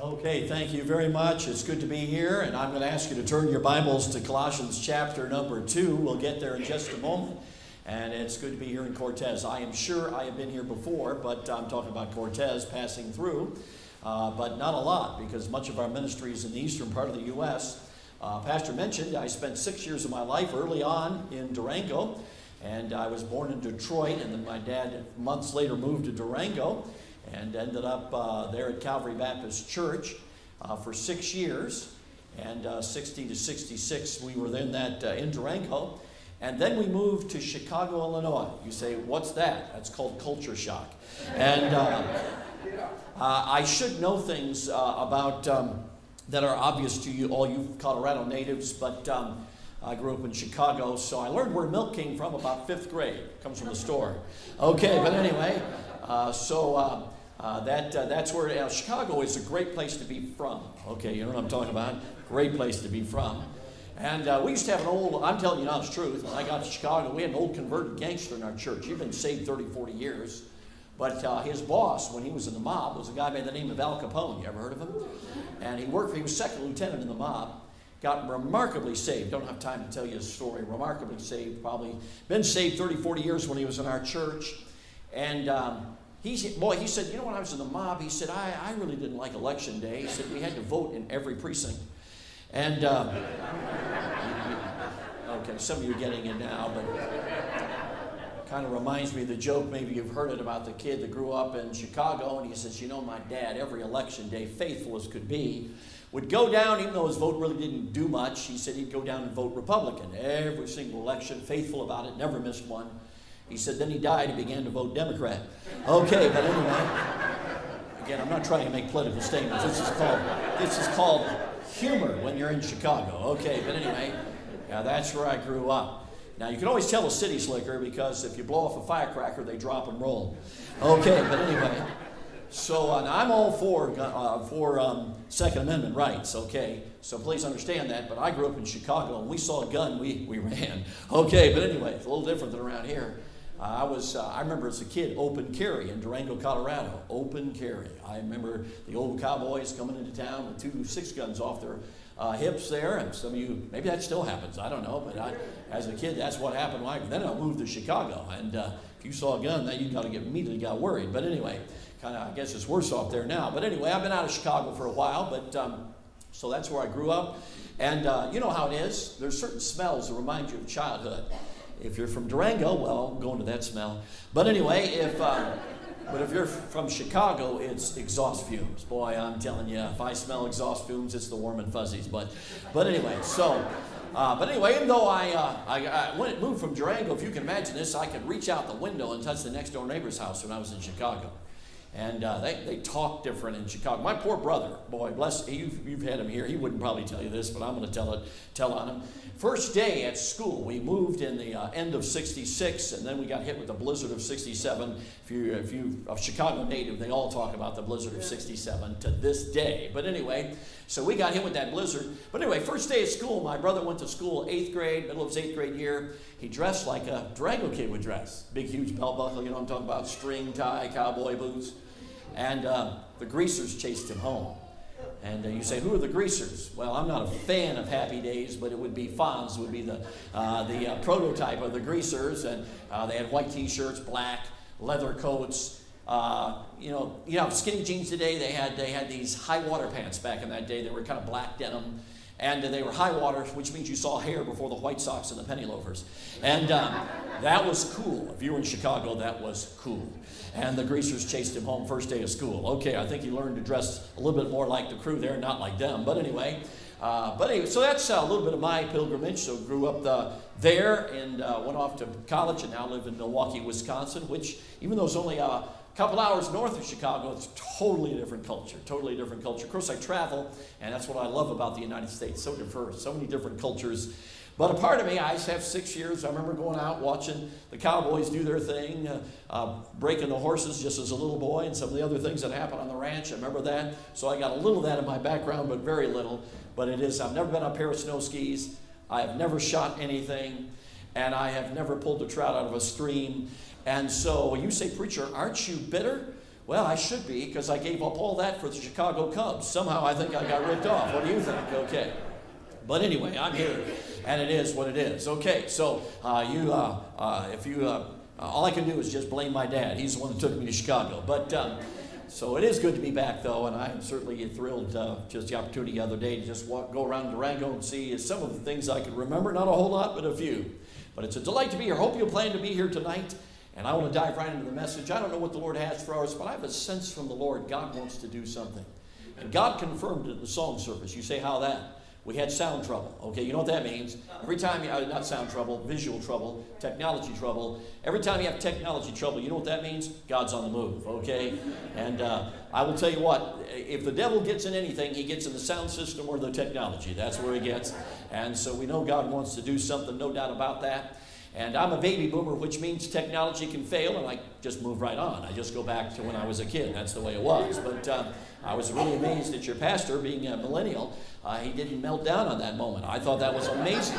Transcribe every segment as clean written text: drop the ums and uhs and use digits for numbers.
Okay, thank you very much. It's good to be here, and I'm going to ask you to turn your Bibles to Colossians chapter number 2. We'll get there in just a moment, and it's good to be here in Cortez. I am sure I have been here before, but I'm talking about Cortez passing through, but not a lot, because much of our ministry is in the eastern part of the U.S. Pastor mentioned I spent 6 years of my life early on in Durango, and I was born in Detroit, and then my dad months later moved to Durango, and ended up there at Calvary Baptist Church for 6 years, and 60 to 66 we were then in Durango, and then we moved to Chicago, Illinois. You say, what's that? That's called culture shock. And I should know things about that are obvious to you, all you Colorado natives, but I grew up in Chicago, so I learned where milk came from about 5th grade. It comes from the store. Okay, but anyway, that's where Chicago is a great place to be from. Okay, you know what I'm talking about? Great place to be from. And we used to have an old, I'm telling you now the truth, when I got to Chicago, we had an old converted gangster in our church. He'd been saved 30, 40 years. But his boss, when he was in the mob, was a guy by the name of Al Capone. You ever heard of him? And he was second lieutenant in the mob. Got remarkably saved. Don't have time to tell you his story. Remarkably saved. Probably been saved 30, 40 years when he was in our church. And he said, you know, when I was in the mob, he said, I really didn't like election day. He said, we had to vote in every precinct. And, okay, some of you are getting it now, but kind of reminds me of the joke, maybe you've heard it, about the kid that grew up in Chicago, and he says, you know, my dad, every election day, faithful as could be, would go down, even though his vote really didn't do much, he said he'd go down and vote Republican every single election, faithful about it, never missed one. He said then he died and began to vote Democrat. Okay, but anyway, again, I'm not trying to make political statements. This is called humor when you're in Chicago. Okay, but anyway, yeah, that's where I grew up. Now, you can always tell a city slicker because if you blow off a firecracker, they drop and roll. Okay, but anyway, so I'm all for Second Amendment rights, okay? So please understand that, but I grew up in Chicago, and we saw a gun, we ran. Okay, but anyway, it's a little different than around here. I remember as a kid, open carry in Durango, Colorado. Open carry. I remember the old cowboys coming into town with 2 6-guns off their hips there, and some of you, maybe that still happens, I don't know, but as a kid, that's what happened. Then I moved to Chicago, and if you saw a gun, then you immediately got worried. But anyway, kind of, I guess it's worse off there now. But anyway, I've been out of Chicago for a while, but so that's where I grew up. And you know how it is. There's certain smells that remind you of childhood. If you're from Durango, well, I'm going to that smell. But anyway, if you're from Chicago, it's exhaust fumes. Boy, I'm telling you, if I smell exhaust fumes, it's the warm and fuzzies. But anyway, even though when it moved from Durango, if you can imagine this, I could reach out the window and touch the next door neighbor's house when I was in Chicago. And they talk different in Chicago. My poor brother, boy, bless, you've had him here. He wouldn't probably tell you this, but I'm going to tell on him. First day at school, we moved in the end of '66, and then we got hit with the blizzard of '67. If you a Chicago native, they all talk about the blizzard of '67 to this day. But anyway, so we got hit with that blizzard. But anyway, first day at school, my brother went to school 8th grade, middle of his 8th grade year. He dressed like a Durango kid would dress. Big, huge belt buckle, you know what I'm talking about, string tie, cowboy boots. And the greasers chased him home. And you say, who are the greasers? Well, I'm not a fan of Happy Days, but it would be Fonz would be the prototype of the greasers. And they had white T-shirts, black, leather coats. Skinny jeans today, they had these high water pants back in that day. They were kind of black denim. And they were high water, which means you saw hair before the white socks and the penny loafers. And that was cool. If you were in Chicago, that was cool. And the greasers chased him home first day of school. Okay, I think he learned to dress a little bit more like the crew there, not like them. But anyway, so that's a little bit of my pilgrimage. So grew up there and went off to college and now live in Milwaukee, Wisconsin, which even though it's only a couple hours north of Chicago, it's totally different culture, totally different culture. Of course, I travel, and that's what I love about the United States, so diverse, so many different cultures. But a part of me, I just have 6 years. I remember going out watching the cowboys do their thing, breaking the horses just as a little boy, and some of the other things that happened on the ranch. I remember that. So I got a little of that in my background, but very little. But I've never been on a pair of snow skis. I have never shot anything, and I have never pulled a trout out of a stream. And so you say, preacher, aren't you bitter? Well, I should be, because I gave up all that for the Chicago Cubs. Somehow I think I got ripped off. What do you think? Okay. But anyway, I'm here, and it is what it is. Okay, so all I can do is just blame my dad. He's the one that took me to Chicago. But so it is good to be back, though, and I'm certainly thrilled just the opportunity the other day to just go around Durango and see some of the things I can remember. Not a whole lot, but a few. But it's a delight to be here. Hope you'll plan to be here tonight. And I want to dive right into the message. I don't know what the Lord has for us, but I have a sense from the Lord God wants to do something. And God confirmed it in the song service. You say, how that? We had sound trouble. Okay, you know what that means? Every time, not sound trouble, visual trouble, technology trouble. Every time you have technology trouble, you know what that means? God's on the move, okay? And I will tell you what, if the devil gets in anything, he gets in the sound system or the technology. That's where he gets. And so we know God wants to do something, no doubt about that. And I'm a baby boomer, which means technology can fail, and I just move right on. I just go back to when I was a kid. That's the way it was. But I was really amazed at your pastor, being a millennial. He didn't melt down on that moment. I thought that was amazing.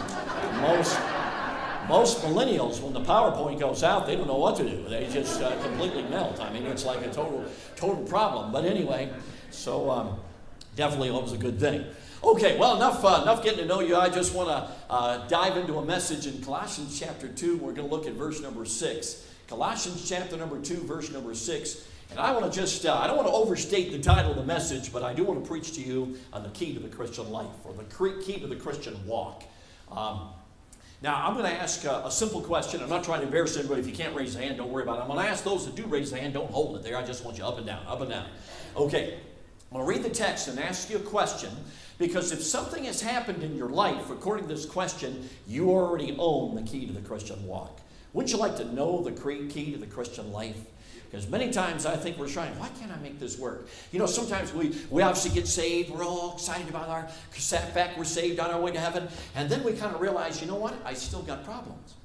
Most millennials, when the PowerPoint goes out, they don't know what to do. They just completely melt. I mean, it's like a total problem. But anyway, so definitely it was a good thing. Okay, well, enough getting to know you. I just want to dive into a message in Colossians chapter 2. We're going to look at verse number 6. Colossians chapter number 2, verse number 6. And I want to just, I don't want to overstate the title of the message, but I do want to preach to you on the key to the Christian life, or the key to the Christian walk. Now, I'm going to ask a simple question. I'm not trying to embarrass anybody. If you can't raise a hand, don't worry about it. I'm going to ask those that do raise a hand, don't hold it there. I just want you up and down, up and down. Okay, I'm going to read the text and ask you a question. Because if something has happened in your life, according to this question, you already own the key to the Christian walk. Wouldn't you like to know the key to the Christian life? Because many times I think we're trying, why can't I make this work? You know, sometimes we obviously get saved. We're all excited about our fact we're saved on our way to heaven. And then we kind of realize, you know what? I still got problems.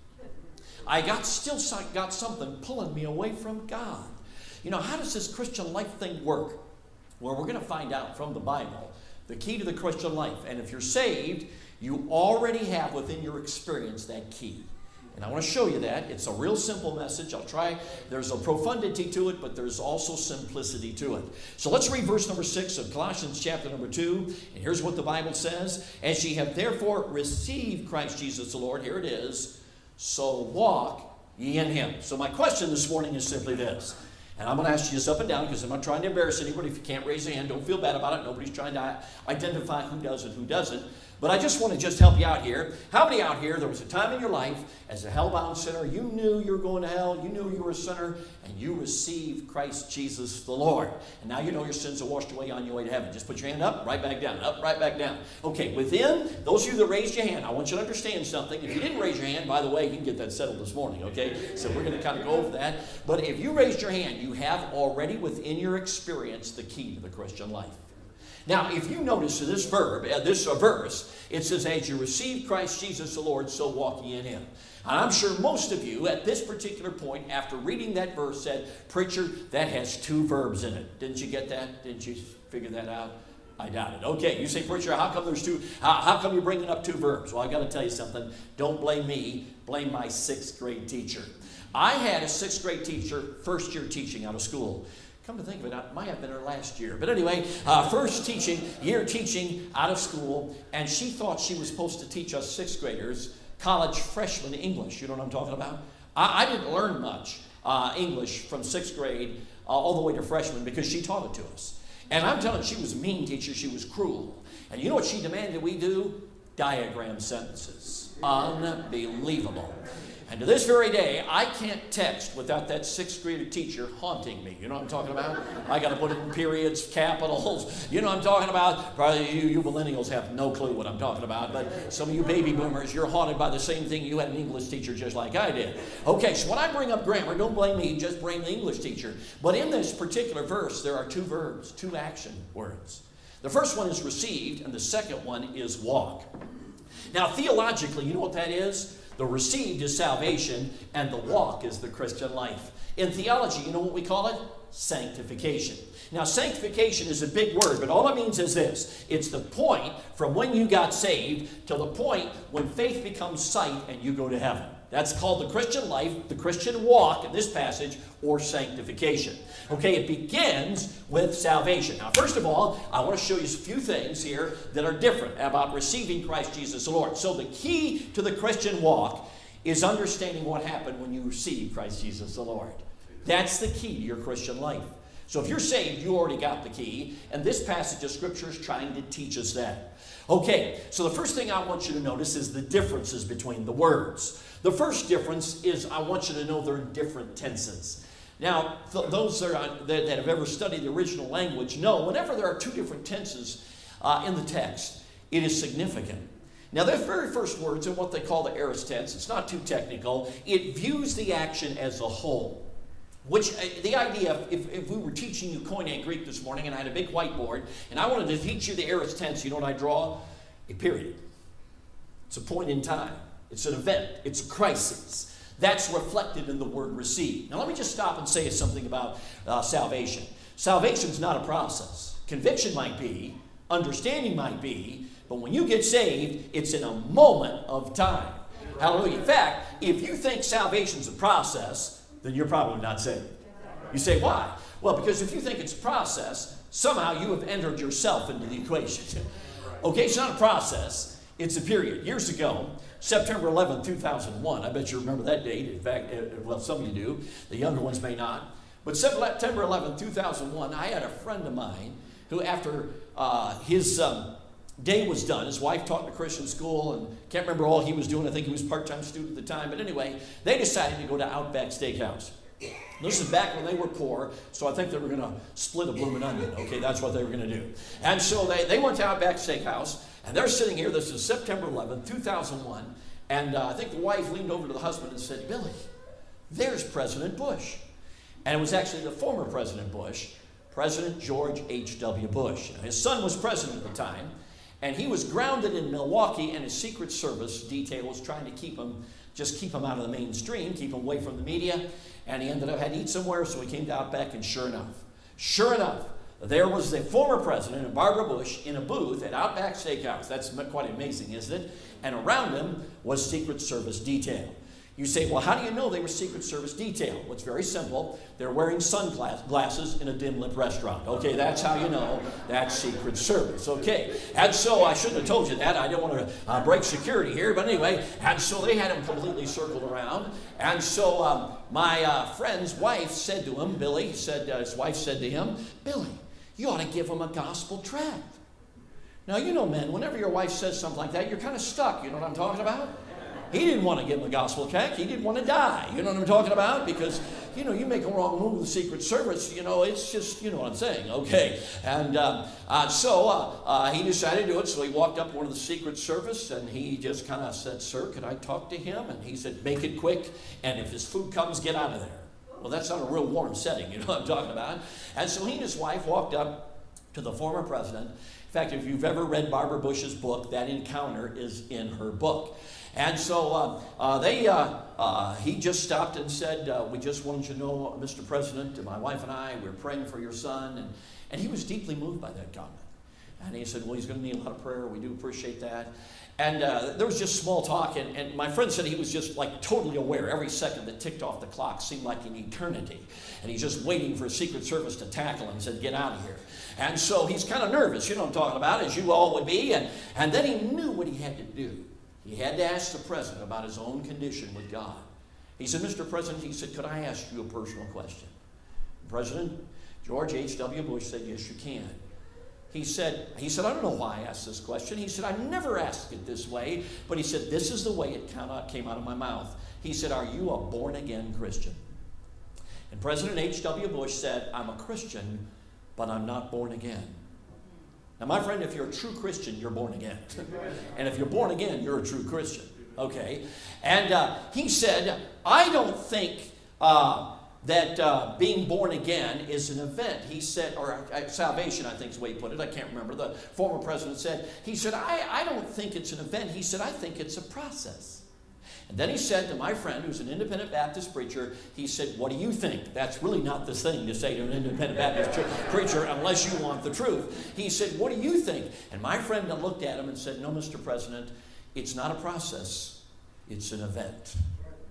Still got something pulling me away from God. You know, how does this Christian life thing work? Well, we're going to find out from the Bible the key to the Christian life. And if you're saved, you already have within your experience that key. And I want to show you that. It's a real simple message. I'll try. There's a profundity to it, but there's also simplicity to it. So let's read verse number 6 of Colossians chapter number 2. And here's what the Bible says. As ye have therefore received Christ Jesus the Lord, here it is, so walk ye in him. So my question this morning is simply this. And I'm going to ask you this up and down because I'm not trying to embarrass anybody. If you can't raise a hand, don't feel bad about it. Nobody's trying to identify who does and who doesn't. But I just want to just help you out here. How many out here, there was a time in your life as a hellbound sinner, you knew you were going to hell, you knew you were a sinner, and you received Christ Jesus the Lord. And now you know your sins are washed away on your way to heaven. Just put your hand up, right back down, up, right back down. Okay, within those of you that raised your hand, I want you to understand something. If you didn't raise your hand, by the way, you can get that settled this morning, okay? So we're going to kind of go over that. But if you raised your hand, you have already within your experience the key to the Christian life. Now, if you notice this verse, it says, as you receive Christ Jesus the Lord, so walk ye in him. And I'm sure most of you at this particular point, after reading that verse, said, preacher, that has two verbs in it. Didn't you get that? Didn't you figure that out? I doubt it. Okay, you say, preacher, how come there's two? How come you're bringing up two verbs? Well, I've got to tell you something. Don't blame me. Blame my 6th grade teacher. I had a 6th grade teacher, first year teaching out of school. Come to think of it, I might have been her last year. But anyway, first year teaching out of school, and she thought she was supposed to teach us 6th graders college freshman English. You know what I'm talking about? I didn't learn much English from 6th grade all the way to freshman because she taught it to us. And I'm telling you, she was a mean teacher. She was cruel. And you know what she demanded we do? Diagram sentences. Unbelievable. And to this very day, I can't text without that 6th grade teacher haunting me. You know what I'm talking about? I got to put it in periods, capitals. You know what I'm talking about? Probably you millennials have no clue what I'm talking about. But some of you baby boomers, you're haunted by the same thing. You had an English teacher just like I did. Okay, so when I bring up grammar, don't blame me. Just blame the English teacher. But in this particular verse, there are two verbs, two action words. The first one is received, and the second one is walk. Now, theologically, you know what that is? The received is salvation, and the walk is the Christian life. In theology, you know what we call it? Sanctification. Now, sanctification is a big word, but all it means is this. It's the point from when you got saved to the point when faith becomes sight and you go to heaven. That's called the Christian life, the Christian walk in this passage, or sanctification. Okay, it begins with salvation. Now, first of all, I want to show you a few things here that are different about receiving Christ Jesus the Lord. So the key to the Christian walk is understanding what happened when you received Christ Jesus the Lord. That's the key to your Christian life. So if you're saved, you already got the key, and this passage of Scripture is trying to teach us that. Okay, so the first thing I want you to notice is the differences between the words. The first difference is I want you to know they're in different tenses. Now, those that have ever studied the original language know whenever there are two different tenses in the text, it is significant. Now, the very first words in what they call the aorist tense, it's not too technical, it views the action as a whole. Which, the idea, if we were teaching you Koine Greek this morning and I had a big whiteboard and I wanted to teach you the aorist tense, you know what I draw? A period. It's a point in time. It's an event. It's a crisis. That's reflected in the word receive. Now let me just stop and say something about salvation. Salvation is not a process. Conviction might be, understanding might be, but when you get saved, it's in a moment of time. Hallelujah. In fact, if you think salvation is a process, then you're probably not saved. You say, why? Well, because if you think it's a process, somehow you have entered yourself into the equation. Okay, it's not a process, it's a period. Years ago, September 11, 2001, I bet you remember that date. In fact, well, some of you do. The younger ones may not. But September 11, 2001, I had a friend of mine who, after his day was done, his wife taught in a Christian school, and can't remember all he was doing. I think he was a part-time student at the time. But anyway, they decided to go to Outback Steakhouse. This is back when they were poor, so I think they were going to split a blooming onion. Okay, that's what they were going to do. And so they went to Outback Steakhouse, and they're sitting here. This is September 11, 2001. And I think the wife leaned over to the husband and said, Billy, there's President Bush. And it was actually the former President Bush, President George H.W. Bush. Now, his son was president at the time, and he was grounded in Milwaukee, and his Secret Service detail was trying to keep him out of the mainstream, keep him away from the media. And he ended up had to eat somewhere, so he came to Outback, and sure enough, there was the former president and Barbara Bush in a booth at Outback Steakhouse. That's quite amazing, isn't it? And around them was Secret Service detail. You say, well, how do you know they were Secret Service detail? Well, it's very simple. They're wearing sunglasses in a dim-lit restaurant. Okay, that's how you know that's Secret Service. Okay, and so I shouldn't have told you that. I don't want to break security here, but anyway, and so they had him completely circled around. And so my friend's wife said to him, Billy, his wife said to him, Billy, you ought to give him a gospel tract. Now, you know, men, whenever your wife says something like that, you're kind of stuck. You know what I'm talking about? He didn't want to give him a gospel tract. He didn't want to die. You know what I'm talking about? Because, you know, you make a wrong move with the Secret Service, you know, it's just, you know what I'm saying, okay. And so he decided to do it. So he walked up to one of the Secret Service, and he just kind of said, sir, could I talk to him? And he said, make it quick, and if his food comes, get out of there. Well, that's not a real warm setting, you know what I'm talking about. And so he and his wife walked up to the former president. In fact, if you've ever read Barbara Bush's book, that encounter is in her book. And so he just stopped and said, we just wanted you to know, Mr. President, my wife and I, we're praying for your son. And he was deeply moved by that comment. And he said, well, he's going to need a lot of prayer. We do appreciate that. And there was just small talk. And my friend said he was just like totally aware. Every second that ticked off the clock seemed like an eternity. And he's just waiting for Secret Service to tackle him and said, get out of here. And so he's kind of nervous, you know what I'm talking about, as you all would be. And then he knew what he had to do. He had to ask the president about his own condition with God. He said, Mr. President, he said, could I ask you a personal question? President George H.W. Bush said, yes, you can. He said, I don't know why I asked this question. He said, I never asked it this way, but he said, this is the way it came out of my mouth. He said, are you a born-again Christian? And President H.W. Bush said, I'm a Christian, but I'm not born again. Now, my friend, if you're a true Christian, you're born again. And if you're born again, you're a true Christian. Okay? And he said, I don't think that being born again is an event. He said, or salvation, I think is the way he put it. I can't remember. The former president said, he said, I don't think it's an event. He said, I think it's a process. And then he said to my friend, who's an independent Baptist preacher, he said, what do you think? That's really not the thing to say to an independent Baptist preacher unless you want the truth. He said, what do you think? And my friend looked at him and said, no, Mr. President, it's not a process. It's an event.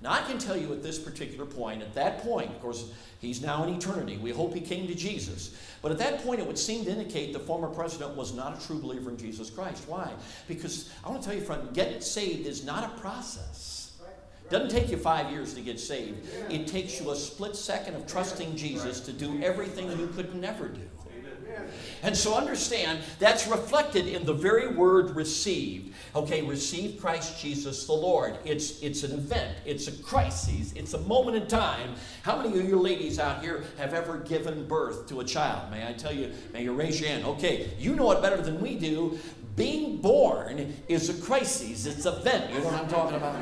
Now, I can tell you at this particular point, at that point, of course, he's now in eternity. We hope he came to Jesus. But at that point, it would seem to indicate the former president was not a true believer in Jesus Christ. Why? Because I want to tell you, friend, getting saved is not a process. It doesn't take you 5 years to get saved. It takes you a split second of trusting Jesus to do everything you could never do. And so understand, that's reflected in the very word received. Okay, receive Christ Jesus the Lord. It's an event. It's a crisis. It's a moment in time. How many of you ladies out here have ever given birth to a child? May I tell you, may you raise your hand. Okay, you know it better than we do. Being born is a crisis. It's an event. You know what I'm talking about?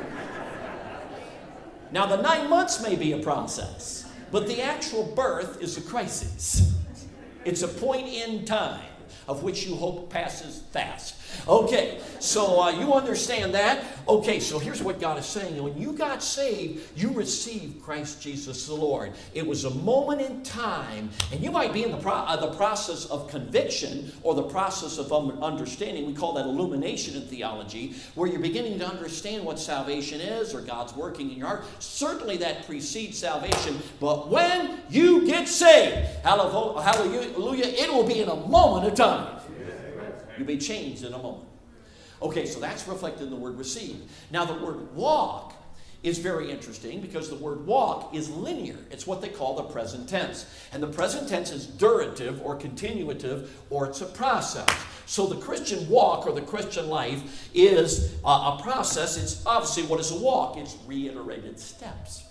Now, the 9 months may be a process, but the actual birth is a crisis. It's a point in time of which you hope passes fast. Okay, so you understand that? Okay, so here's what God is saying. When you got saved, you received Christ Jesus the Lord. It was a moment in time, and you might be in the process of conviction or the process of understanding. We call that illumination in theology, where you're beginning to understand what salvation is or God's working in your heart. Certainly that precedes salvation, but when you get saved, hallelujah, it will be in a moment of time. You'll be changed in a moment. Okay, so that's reflected in the word receive. Now, the word walk is very interesting because the word walk is linear. It's what they call the present tense. And the present tense is durative or continuative, or it's a process. So the Christian walk or the Christian life is a process. It's obviously, what is a walk? It's reiterated steps.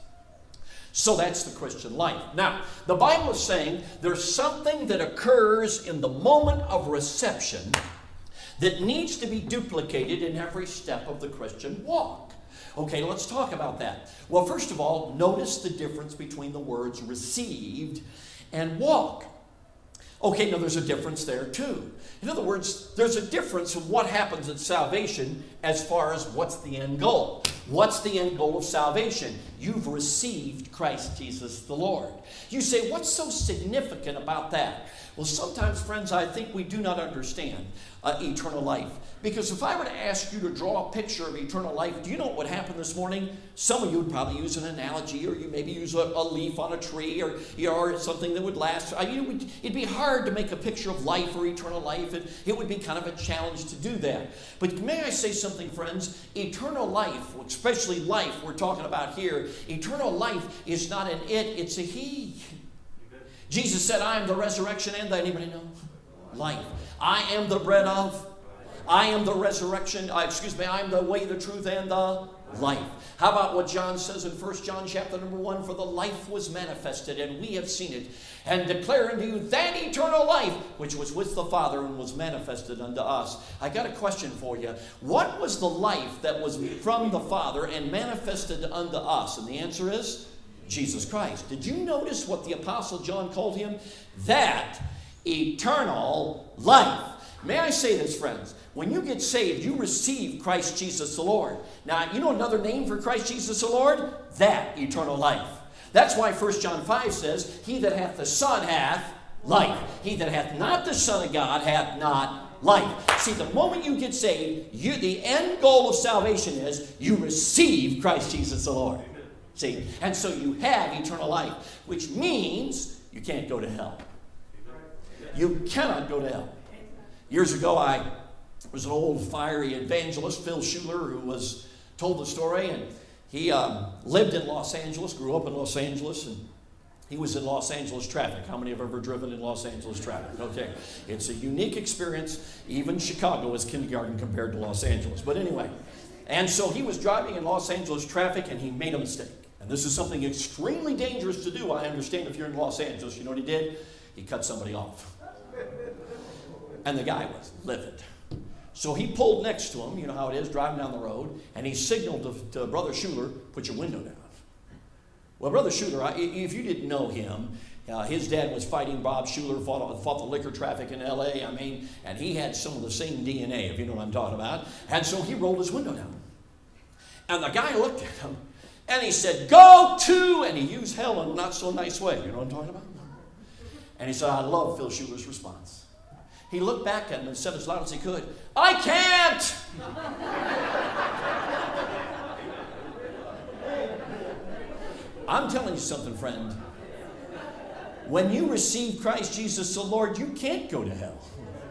So that's the Christian life. Now, the Bible is saying there's something that occurs in the moment of reception that needs to be duplicated in every step of the Christian walk. Okay, let's talk about that. Well, first of all, notice the difference between the words received and walk. Okay, now there's a difference there too. In other words, there's a difference in what happens at salvation as far as what's the end goal. What's the end goal of salvation? You've received Christ Jesus the Lord. You say, what's so significant about that? Well, sometimes, friends, I think we do not understand eternal life. Because if I were to ask you to draw a picture of eternal life, do you know what would happen this morning? Some of you would probably use an analogy, or you maybe use a leaf on a tree, or something that would last. It'd be hard to make a picture of life or eternal life. It would be kind of a challenge to do that. But may I say something, friends? Eternal life, especially life we're talking about here, eternal life is not an it, it's a he. Jesus said, I am the resurrection and the, anybody know? Life. I am the bread of, I am the resurrection, I am the way, the truth, and the life. How about what John says in 1 John chapter number 1? For the life was manifested, and we have seen it, and declare unto you that eternal life, which was with the Father and was manifested unto us. I got a question for you. What was the life that was from the Father and manifested unto us? And the answer is Jesus Christ. Did you notice what the Apostle John called him? That eternal life. May I say this, friends? When you get saved, you receive Christ Jesus the Lord. Now, you know another name for Christ Jesus the Lord? That eternal life. That's why 1 John 5 says, he that hath the Son hath life. He that hath not the Son of God hath not life. See, the moment you get saved, the end goal of salvation is you receive Christ Jesus the Lord. See, and so you have eternal life, which means you can't go to hell. You cannot go to hell. Years ago, I was an old fiery evangelist, Phil Schuler, who was told the story, and he lived in Los Angeles, grew up in Los Angeles, and he was in Los Angeles traffic. How many have ever driven in Los Angeles traffic? Okay, it's a unique experience. Even Chicago is kindergarten compared to Los Angeles. But anyway, and so he was driving in Los Angeles traffic, and he made a mistake. And this is something extremely dangerous to do, I understand, if you're in Los Angeles. You know what he did? He cut somebody off. And the guy was livid. So he pulled next to him, you know how it is, driving down the road, and he signaled to Brother Schuler, put your window down. Well, Brother Schuler, if you didn't know him, his dad was fighting Bob Schuler, fought the liquor traffic in L.A., and he had some of the same DNA, if you know what I'm talking about. And so he rolled his window down. And the guy looked at him, and he said, go to, and he used hell in a not so nice way. You know what I'm talking about? And he said, I love Phil Schuler's response. He looked back at him and said as loud as he could, I can't! I'm telling you something, friend. When you receive Christ Jesus the Lord, you can't go to hell.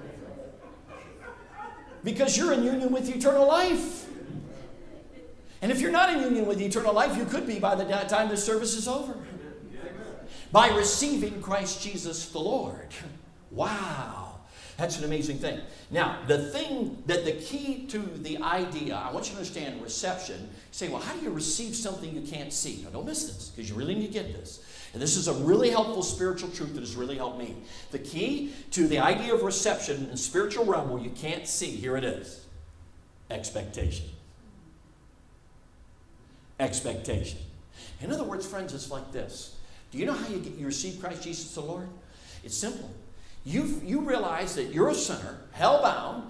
Because you're in union with eternal life. And if you're not in union with eternal life, you could be by the time this service is over. By receiving Christ Jesus the Lord. Wow. That's an amazing thing. Now, the key to the idea, I want you to understand reception. You say, well, how do you receive something you can't see? Now, don't miss this, because you really need to get this. And this is a really helpful spiritual truth that has really helped me. The key to the idea of reception in the spiritual realm where you can't see, here it is. Expectation. Expectation. In other words, friends, it's like this. Do you know how you receive Christ Jesus the Lord? It's simple. You realize that you're a sinner, hell-bound,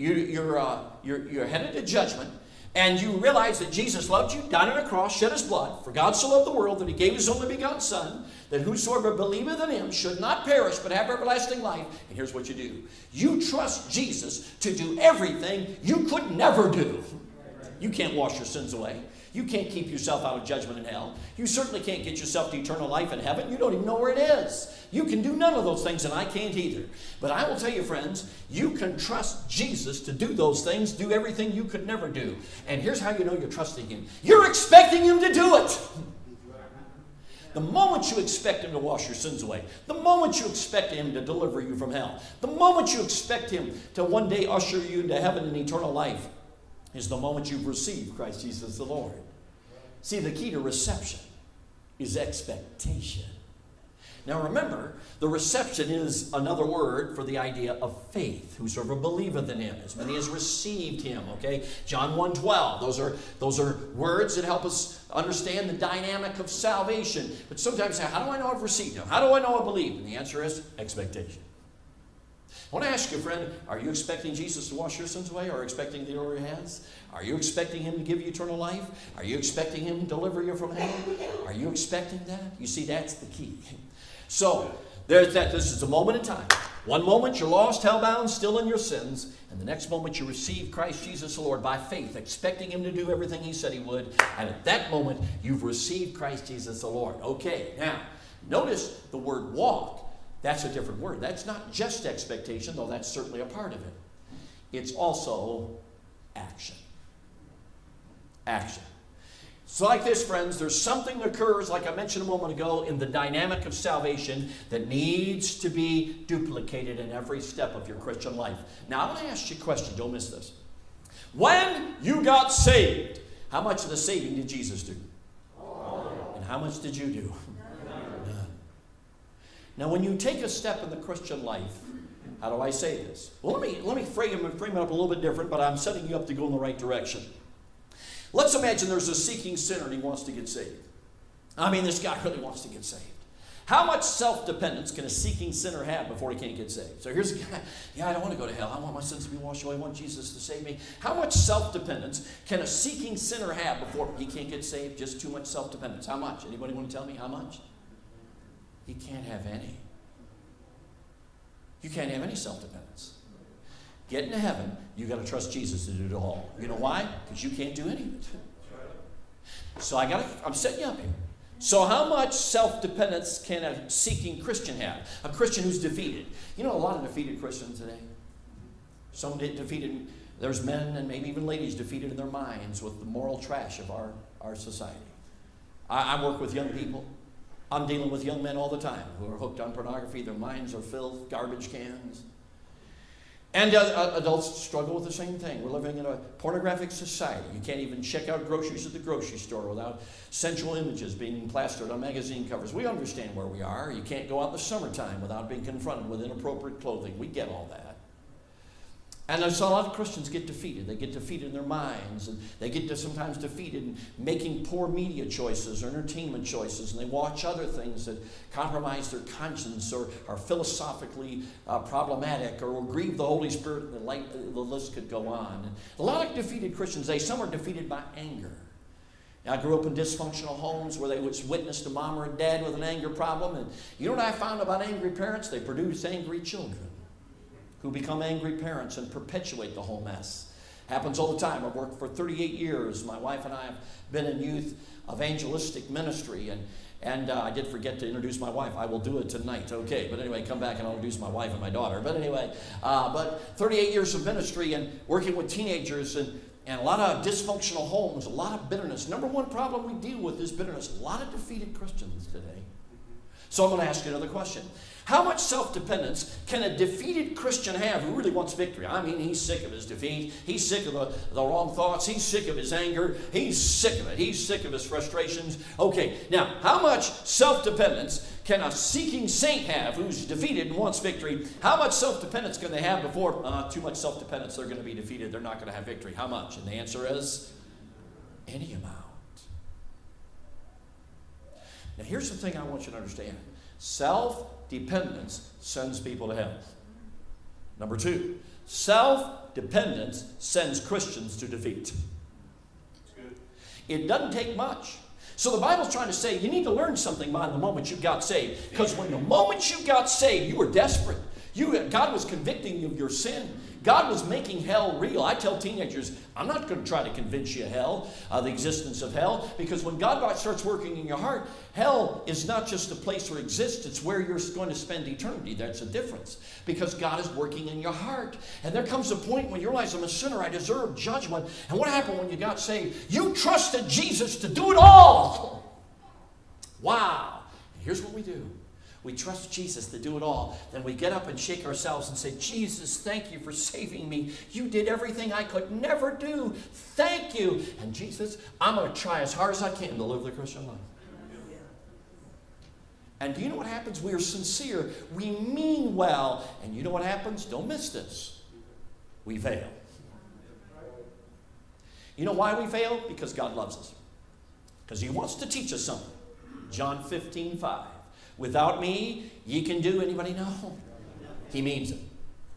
you're headed to judgment, and you realize that Jesus loved you, died on a cross, shed his blood, for God so loved the world that he gave his only begotten Son, that whosoever believeth in him should not perish but have everlasting life. And here's what you do. You trust Jesus to do everything you could never do. You can't wash your sins away. You can't keep yourself out of judgment in hell. You certainly can't get yourself to eternal life in heaven. You don't even know where it is. You can do none of those things, and I can't either. But I will tell you, friends, you can trust Jesus to do those things, do everything you could never do. And here's how you know you're trusting him. You're expecting him to do it. The moment you expect him to wash your sins away, the moment you expect him to deliver you from hell, the moment you expect him to one day usher you into heaven and eternal life, is the moment you've received Christ Jesus the Lord. See, the key to reception is expectation. Now remember, the reception is another word for the idea of faith. Whosoever believeth in him, as many as received him, okay? John 1:12. Those are words that help us understand the dynamic of salvation. But sometimes, how do I know I've received him? How do I know I believe? And the answer is expectation. I want to ask you, friend, are you expecting Jesus to wash your sins away, or expecting that he already has? Are you expecting him to give you eternal life? Are you expecting him to deliver you from hell? Are you expecting that? You see, that's the key. So, there's that. This is a moment in time. One moment you're lost, hellbound, still in your sins, and the next moment you receive Christ Jesus the Lord by faith, expecting him to do everything he said he would, and at that moment you've received Christ Jesus the Lord. Okay, now, notice the word walk. That's a different word. That's not just expectation, though that's certainly a part of it. It's also action. Action. So like this, friends, there's something that occurs, like I mentioned a moment ago, in the dynamic of salvation that needs to be duplicated in every step of your Christian life. Now, I want to ask you a question. Don't miss this. When you got saved, how much of the saving did Jesus do? And how much did you do? Now, when you take a step in the Christian life, how do I say this? Well, let me frame it up a little bit different, but I'm setting you up to go in the right direction. Let's imagine there's a seeking sinner and he wants to get saved. I mean, this guy really wants to get saved. How much self-dependence can a seeking sinner have before he can't get saved? So here's a guy, I don't want to go to hell. I want my sins to be washed away. I want Jesus to save me. How much self-dependence can a seeking sinner have before he can't get saved? Just too much self-dependence. How much? Anybody want to tell me how much? He can't have any. You can't have any self-dependence. Get into heaven, you got to trust Jesus to do it all. You know why? Because you can't do any of it. So I'm setting you up here. So how much self-dependence can a seeking Christian have? A Christian who's defeated. You know a lot of defeated Christians today. Some defeated, there's men and maybe even ladies defeated in their minds with the moral trash of our society. I work with young people. I'm dealing with young men all the time who are hooked on pornography. Their minds are filled, garbage cans. And adults struggle with the same thing. We're living in a pornographic society. You can't even check out groceries at the grocery store without sensual images being plastered on magazine covers. We understand where we are. You can't go out in the summertime without being confronted with inappropriate clothing. We get all that. And I saw a lot of Christians get defeated. They get defeated in their minds, and they get sometimes defeated in making poor media choices or entertainment choices, and they watch other things that compromise their conscience or are philosophically problematic or will grieve the Holy Spirit, and the list could go on. And a lot of defeated Christians, some are defeated by anger. Now, I grew up in dysfunctional homes where they witnessed a mom or a dad with an anger problem, and you know what I found about angry parents? They produce angry children who become angry parents and perpetuate the whole mess. Happens all the time. I've worked for 38 years. My wife and I have been in youth evangelistic ministry, and I did forget to introduce my wife. I will do it tonight. Okay, but anyway, come back and I'll introduce my wife and my daughter. But anyway, but 38 years of ministry and working with teenagers and a lot of dysfunctional homes, a lot of bitterness. Number one problem we deal with is bitterness. A lot of defeated Christians today. So I'm going to ask you another question. How much self-dependence can a defeated Christian have who really wants victory? I mean, he's sick of his defeat. He's sick of the wrong thoughts. He's sick of his anger. He's sick of it. He's sick of his frustrations. Okay, now, how much self-dependence can a seeking saint have who's defeated and wants victory? How much self-dependence can they have before too much self-dependence, they're going to be defeated, they're not going to have victory? How much? And the answer is any amount. Now, here's the thing I want you to understand. Self-dependence sends people to hell. Number two, self-dependence sends Christians to defeat. It doesn't take much. So the Bible's trying to say you need to learn something by the moment you got saved. Because when the moment you got saved, you were desperate. God was convicting you of your sin. God was making hell real. I tell teenagers, I'm not going to try to convince you the existence of hell, because when God starts working in your heart, hell is not just a place where it exists, it's where you're going to spend eternity. That's a difference, because God is working in your heart. And there comes a point when you realize, I'm a sinner, I deserve judgment. And what happened when you got saved? You trusted Jesus to do it all. Wow. And here's what we do. We trust Jesus to do it all. Then we get up and shake ourselves and say, Jesus, thank you for saving me. You did everything I could never do. Thank you. And Jesus, I'm going to try as hard as I can to live the Christian life. And do you know what happens? We are sincere. We mean well. And you know what happens? Don't miss this. We fail. You know why we fail? Because God loves us. Because He wants to teach us something. John 15:5. Without me, ye can do, anybody know? He means it.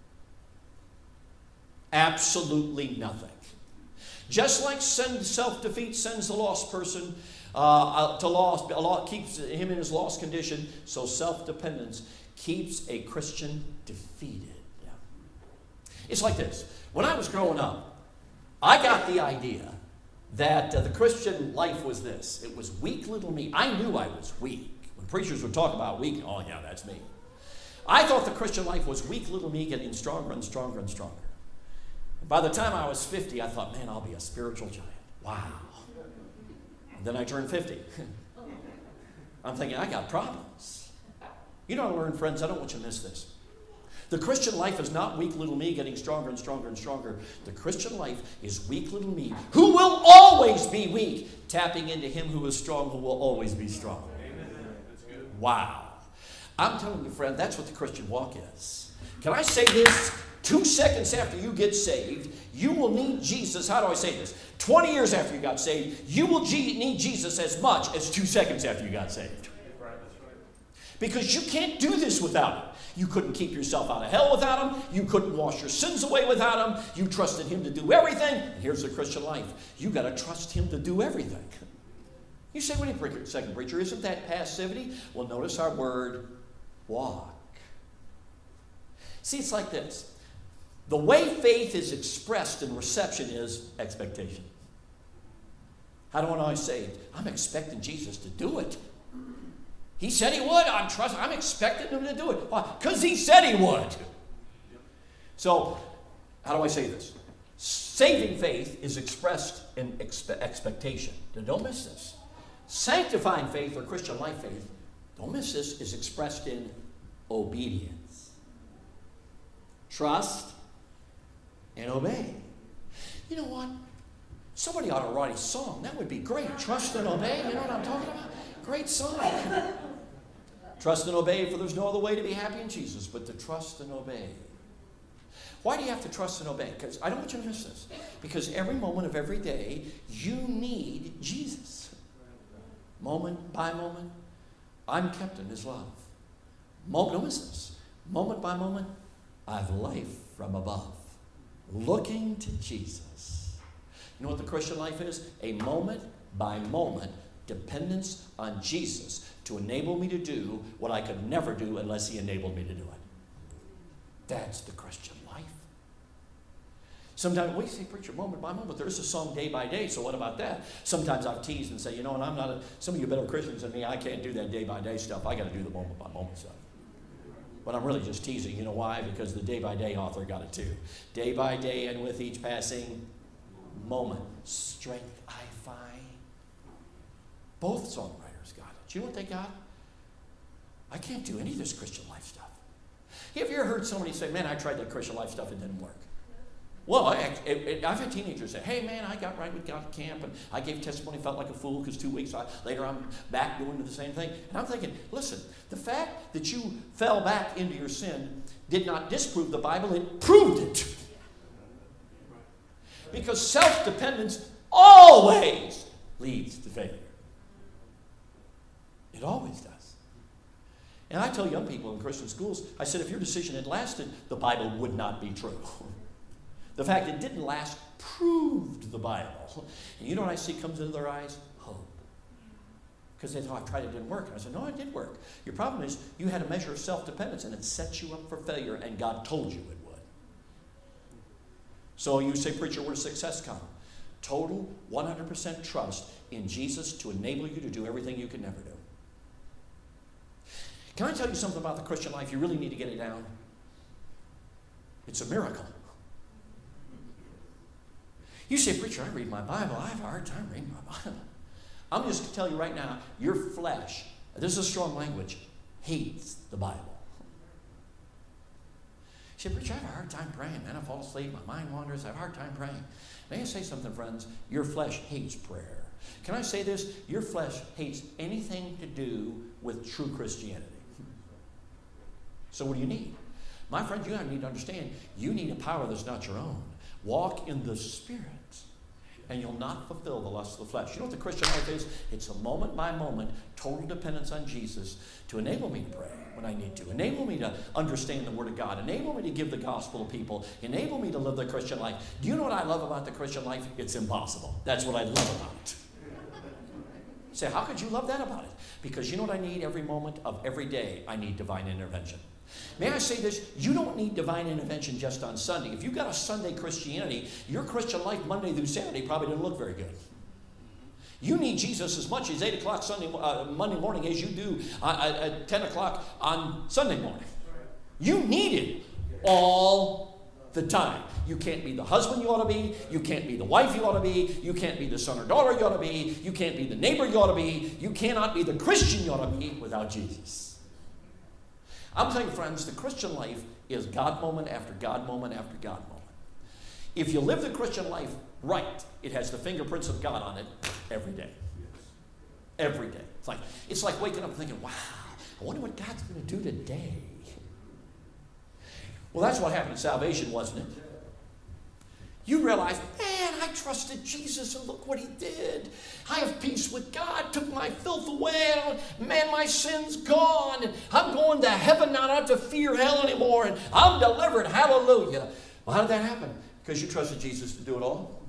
Absolutely nothing. Just like self-defeat sends the lost person to loss, keeps him in his lost condition, so self-dependence keeps a Christian defeated. Yeah. It's like this. When I was growing up, I got the idea that the Christian life was this. It was weak little me. I knew I was weak. Preachers would talk about weak. Oh, yeah, that's me. I thought the Christian life was weak little me getting stronger and stronger and stronger. And by the time I was 50, I thought, man, I'll be a spiritual giant. Wow. And then I turned 50. I'm thinking, I got problems. You know what I learned, friends? I don't want you to miss this. The Christian life is not weak little me getting stronger and stronger and stronger. The Christian life is weak little me, who will always be weak, tapping into Him who is strong, who will always be strong. Wow. I'm telling you, friend, that's what the Christian walk is. Can I say this? 2 seconds after you get saved, you will need Jesus. How do I say this? 20 years after you got saved, you will need Jesus as much as 2 seconds after you got saved. Because you can't do this without Him. You couldn't keep yourself out of hell without Him. You couldn't wash your sins away without Him. You trusted Him to do everything. And here's the Christian life. You got to trust Him to do everything. You say, wait a second, preacher, isn't that passivity? Well, notice our word, walk. See, it's like this. The way faith is expressed in reception is expectation. How do I know I'm saved? I'm expecting Jesus to do it. He said He would. I'm expecting Him to do it. Why? Because He said He would. So, how do I say this? Saving faith is expressed in expectation. Now, don't miss this. Sanctifying faith, or Christian life faith, don't miss this, is expressed in obedience. Trust and obey. You know what? Somebody ought to write a song. That would be great. Trust and obey. You know what I'm talking about? Great song. Trust and obey, for there's no other way to be happy in Jesus but to trust and obey. Why do you have to trust and obey? Because I don't want you to miss this. Because every moment of every day, you need Jesus. Moment by moment, I'm kept in His love. Don't miss this. Moment by moment, I have life from above. Looking to Jesus. You know what the Christian life is? A moment by moment dependence on Jesus to enable me to do what I could never do unless He enabled me to do it. That's the Christian life. Sometimes we say, preacher, moment by moment. There's a song day by day, so what about that? Sometimes I've teased and say, and I'm not some of you better Christians than me, I can't do that day by day stuff. I got to do the moment by moment stuff. But I'm really just teasing. You know why? Because the day by day author got it too. Day by day and with each passing moment, strength I find. Both songwriters got it. Do you know what they got? I can't do any of this Christian life stuff. Have you ever heard somebody say, man, I tried that Christian life stuff, it didn't work? Well, I've had teenagers say, hey, man, I got right with God at camp, and I gave testimony, felt like a fool, because 2 weeks later I'm back doing the same thing. And I'm thinking, listen, the fact that you fell back into your sin did not disprove the Bible, it proved it. Because self-dependence always leads to failure. It always does. And I tell young people in Christian schools, I said, if your decision had lasted, the Bible would not be true. The fact it didn't last proved the Bible. And you know what I see comes into their eyes? Hope. Because they thought, I tried, it didn't work. And I said, no, it did work. Your problem is you had a measure of self-dependence, and it sets you up for failure, and God told you it would. So you say, preacher, where's success come? Total 100% trust in Jesus to enable you to do everything you could never do. Can I tell you something about the Christian life? You really need to get it down. It's a miracle. You say, preacher, I read my Bible. I have a hard time reading my Bible. I'm just going to tell you right now, your flesh, this is a strong language, hates the Bible. You say, preacher, I have a hard time praying, man. I fall asleep, my mind wanders, I have a hard time praying. May I say something, friends? Your flesh hates prayer. Can I say this? Your flesh hates anything to do with true Christianity. So what do you need? My friends, you need to understand, you need a power that's not your own. Walk in the Spirit, and you'll not fulfill the lust of the flesh. You know what the Christian life is? It's a moment by moment, total dependence on Jesus to enable me to pray when I need to, enable me to understand the Word of God, enable me to give the gospel to people, enable me to live the Christian life. Do you know what I love about the Christian life? It's impossible. That's what I love about it. Say, how could you love that about it? Because you know what I need every moment of every day? I need divine intervention. May I say this? You don't need divine intervention just on Sunday. If you've got a Sunday Christianity, your Christian life Monday through Saturday probably didn't look very good. You need Jesus as much as 8 o'clock Monday morning as you do at 10 o'clock on Sunday morning. You need it all the time. You can't be the husband you ought to be. You can't be the wife you ought to be. You can't be the son or daughter you ought to be. You can't be the neighbor you ought to be. You cannot be the Christian you ought to be without Jesus. I'm telling you, friends, the Christian life is God moment after God moment after God moment. If you live the Christian life right, it has the fingerprints of God on it every day. Every day. It's like waking up and thinking, wow, I wonder what God's going to do today. Well, that's what happened in salvation, wasn't it? You realize, man, I trusted Jesus and look what he did. I have peace with God, took my filth away. Man, my sin's gone. And I'm going to heaven now. I don't have to fear hell anymore. And I'm delivered. Hallelujah. Well, how did that happen? Because you trusted Jesus to do it all.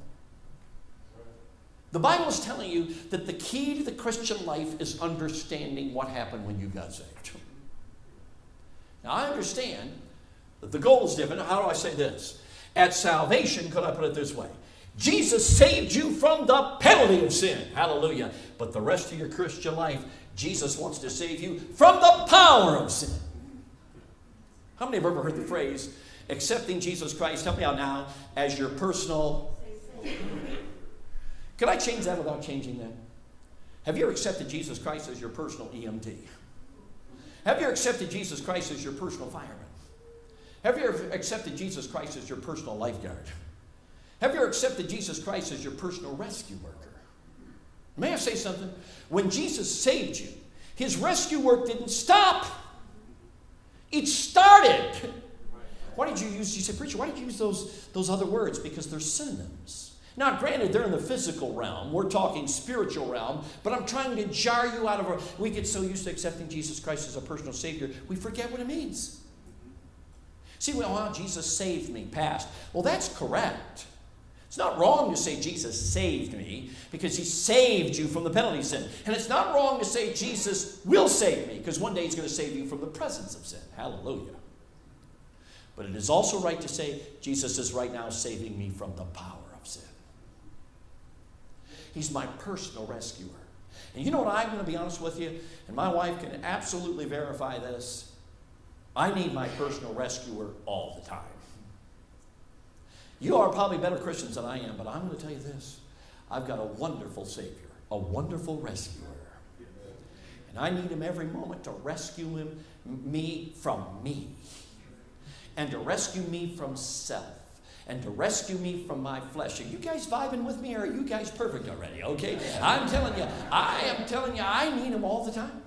The Bible is telling you that the key to the Christian life is understanding what happened when you got saved. Now, I understand that the goal is different. How do I say this? At salvation, could I put it this way? Jesus saved you from the penalty of sin. Hallelujah. But the rest of your Christian life, Jesus wants to save you from the power of sin. How many have ever heard the phrase, accepting Jesus Christ, help me out now, as your personal... Could I change that without changing that? Have you ever accepted Jesus Christ as your personal EMT? Have you ever accepted Jesus Christ as your personal fireman? Have you ever accepted Jesus Christ as your personal lifeguard? Have you ever accepted Jesus Christ as your personal rescue worker? May I say something? When Jesus saved you, his rescue work didn't stop. It started. Why did you use, you say, preacher, why did you use those other words? Because they're synonyms. Now, granted, they're in the physical realm. We're talking spiritual realm. But I'm trying to jar you out of we get so used to accepting Jesus Christ as a personal Savior, we forget what it means. See, well, Jesus saved me, past. Well, that's correct. It's not wrong to say Jesus saved me because he saved you from the penalty of sin. And it's not wrong to say Jesus will save me because one day he's going to save you from the presence of sin. Hallelujah. But it is also right to say Jesus is right now saving me from the power of sin. He's my personal rescuer. And you know what, I'm going to be honest with you, and my wife can absolutely verify this. I need my personal rescuer all the time. You are probably better Christians than I am, but I'm going to tell you this. I've got a wonderful Savior, a wonderful rescuer. And I need him every moment to rescue me from me. And to rescue me from self. And to rescue me from my flesh. Are you guys vibing with me, or are you guys perfect already? Okay? I am telling you, I need him all the time.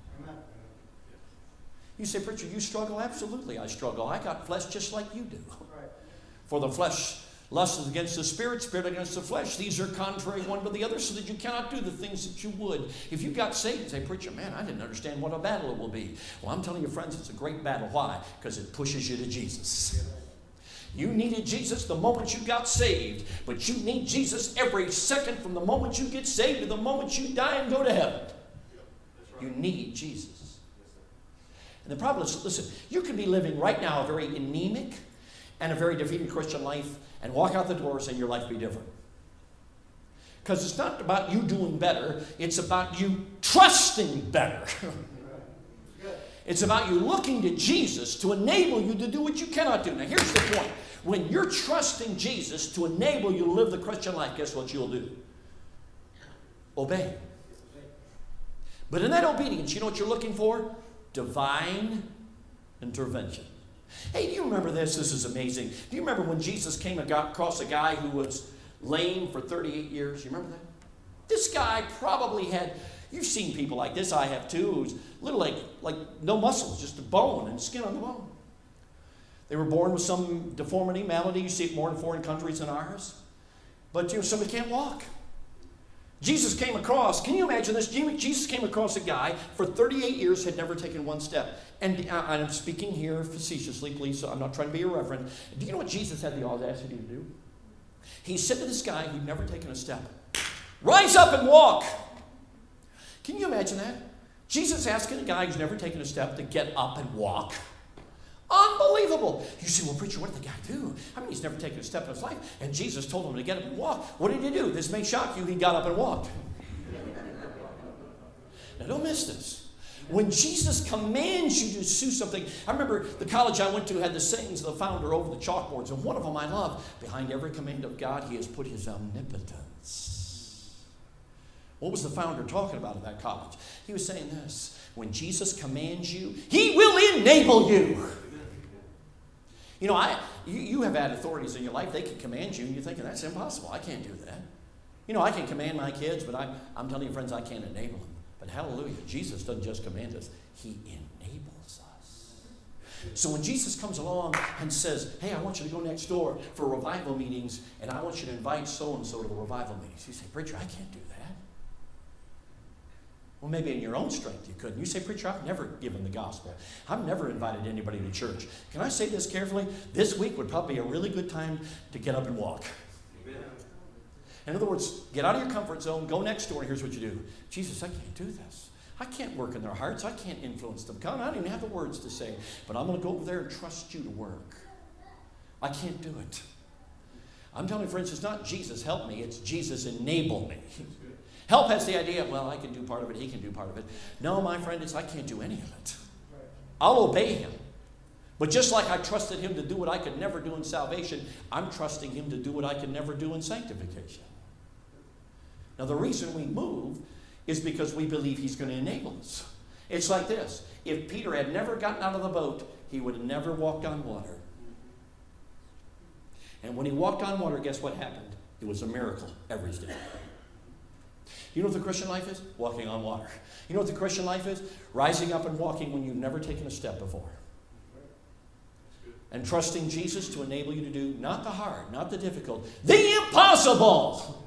You say, preacher, you struggle? Absolutely, I struggle. I got flesh just like you do. For the flesh lusts against the spirit, spirit against the flesh. These are contrary one to the other, so that you cannot do the things that you would. If you got saved and say, preacher, man, I didn't understand what a battle it will be. Well, I'm telling you, friends, it's a great battle. Why? Because it pushes you to Jesus. You needed Jesus the moment you got saved, but you need Jesus every second from the moment you get saved to the moment you die and go to heaven. You need Jesus. And the problem is, listen, you can be living right now a very anemic and a very defeated Christian life and walk out the doors and your life be different. Because it's not about you doing better, it's about you trusting better. It's about you looking to Jesus to enable you to do what you cannot do. Now here's the point. When you're trusting Jesus to enable you to live the Christian life, guess what you'll do? Obey. But in that obedience, you know what you're looking for? Divine intervention. Hey, do you remember this? This is amazing. Do you remember when Jesus came across a guy who was lame for 38 years? You remember that? This guy probably had, you've seen people like this, I have too, who's little like no muscles, just a bone and skin on the bone. They were born with some deformity, malady. You see it more in foreign countries than ours. But you know, somebody can't walk. Jesus came across, can you imagine this? Jesus came across a guy for 38 years, had never taken one step. And I'm speaking here facetiously, please, so I'm not trying to be irreverent. Do you know what Jesus had the audacity to do? He said to this guy who'd never taken a step, rise up and walk. Can you imagine that? Jesus asking a guy who's never taken a step to get up and walk. Unbelievable. You say, well, preacher, what did the guy do? I mean, he's never taken a step in his life. And Jesus told him to get up and walk. What did he do? This may shock you. He got up and walked. Now, don't miss this. When Jesus commands you to do something, I remember the college I went to had the sayings of the founder over the chalkboards, and one of them I love. Behind every command of God, he has put his omnipotence. What was the founder talking about at that college? He was saying this. When Jesus commands you, he will enable you. You know, you have had authorities in your life. They can command you, and you're thinking, that's impossible. I can't do that. You know, I can command my kids, but I'm telling you, friends, I can't enable them. But hallelujah, Jesus doesn't just command us. He enables us. So when Jesus comes along and says, hey, I want you to go next door for revival meetings, and I want you to invite so-and-so to the revival meetings. You say, preacher, I can't do that. Well, maybe in your own strength you could. And you say, preacher, I've never given the gospel. I've never invited anybody to church. Can I say this carefully? This week would probably be a really good time to get up and walk. Amen. In other words, get out of your comfort zone, go next door, and here's what you do. Jesus, I can't do this. I can't work in their hearts. I can't influence them. God, I don't even have the words to say, but I'm going to go over there and trust you to work. I can't do it. I'm telling you, friends, it's not Jesus help me, it's Jesus enable me. Help has the idea, well, I can do part of it, he can do part of it. No, my friend, it's I can't do any of it. I'll obey him. But just like I trusted him to do what I could never do in salvation, I'm trusting him to do what I could never do in sanctification. Now, the reason we move is because we believe he's going to enable us. It's like this. If Peter had never gotten out of the boat, he would have never walked on water. And when he walked on water, guess what happened? It was a miracle every day. You know what the Christian life is? Walking on water. You know what the Christian life is? Rising up and walking when you've never taken a step before. And trusting Jesus to enable you to do not the hard, not the difficult, the impossible.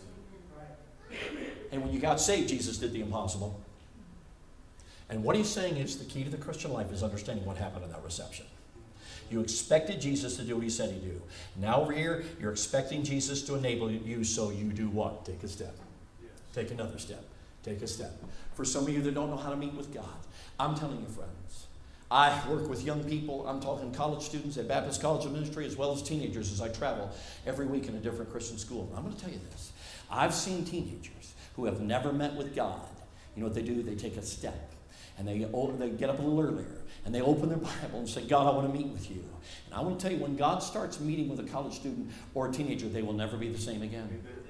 And when you got saved, Jesus did the impossible. And what he's saying is the key to the Christian life is understanding what happened in that reception. You expected Jesus to do what he said he'd do. Now over here, you're expecting Jesus to enable you, so you do what? Take a step. Take another step. Take a step. For some of you that don't know how to meet with God, I'm telling you, friends, I work with young people. I'm talking college students at Baptist College of Ministry as well as teenagers as I travel every week in a different Christian school. I'm going to tell you this. I've seen teenagers who have never met with God. You know what they do? They take a step and they get up a little earlier and they open their Bible and say, God, I want to meet with you. And I want to tell you, when God starts meeting with a college student or a teenager, they will never be the same again.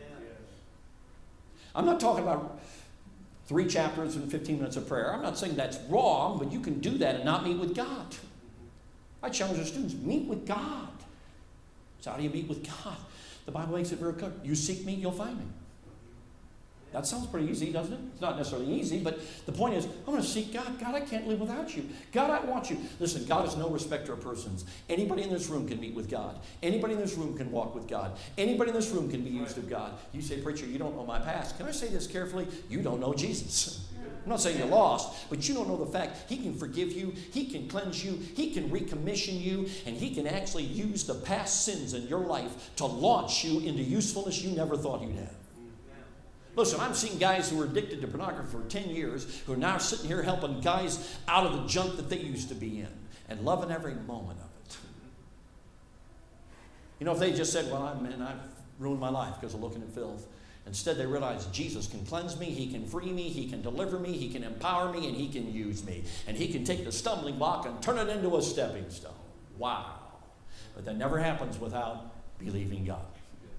I'm not talking about 3 chapters and 15 minutes of prayer. I'm not saying that's wrong, but you can do that and not meet with God. I challenge the students, meet with God. So how do you meet with God? The Bible makes it very clear. You seek me, you'll find me. That sounds pretty easy, doesn't it? It's not necessarily easy, but the point is, I'm going to seek God. God, I can't live without you. God, I want you. Listen, God is no respecter of persons. Anybody in this room can meet with God. Anybody in this room can walk with God. Anybody in this room can be used of God. You say, preacher, you don't know my past. Can I say this carefully? You don't know Jesus. I'm not saying you're lost, but you don't know the fact He can forgive you, He can cleanse you, He can recommission you, and He can actually use the past sins in your life to launch you into usefulness you never thought you'd have. Listen, I've seen guys who were addicted to pornography for 10 years who are now sitting here helping guys out of the junk that they used to be in and loving every moment of it. You know, if they just said, well, I've ruined my life because of looking at filth. Instead, they realized Jesus can cleanse me, He can free me, He can deliver me, He can empower me, and He can use me. And He can take the stumbling block and turn it into a stepping stone. Wow. But that never happens without believing God.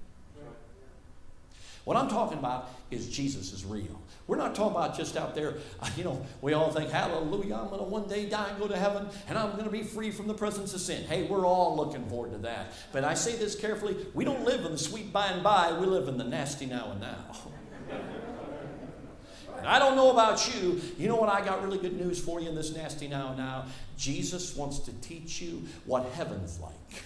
What I'm talking about is Jesus is real. We're not talking about just out there, you know, we all think, hallelujah, I'm going to one day die and go to heaven, and I'm going to be free from the presence of sin. Hey, we're all looking forward to that. But I say this carefully, we don't live in the sweet by and by, we live in the nasty now and now. And I don't know about you. You know what? I got really good news for you in this nasty now and now. Jesus wants to teach you what heaven's like.